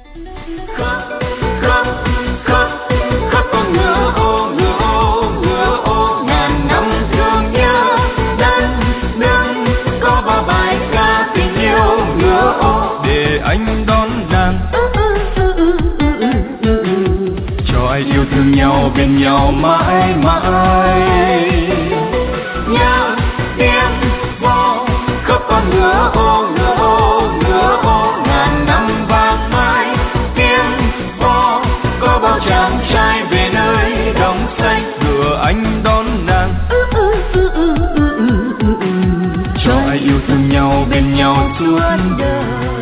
Khóc khóc khóc khóc con ngựa ô ngựa ô ngựa ô, ngàn năm thương nhớ đất nước có bao bài ca tình yêu ngựa ô. Để anh đón nàng cho ai yêu thương nhau bên nhau mãi mãi. Nhớ tiếng vô khóc con ngựa ô ngựa ô ngựa ô, ngàn năm vang mãi tiếng vô có bao chàng trai về nơi đồng xanh. Ngựa anh đón nàng cho ai yêu thương nhau bên nhau suốt đời.